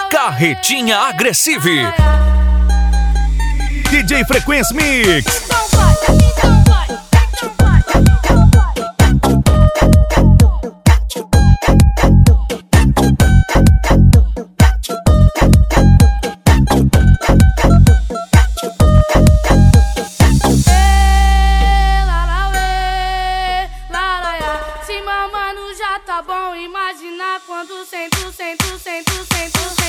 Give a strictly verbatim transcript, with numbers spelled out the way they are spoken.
Carretinha Agressive. D J Frequency Mix. Então vai, então vai, então vai, então vai. Se mamando já tá bom, imagina quando sento, sento, sento, sento, sento.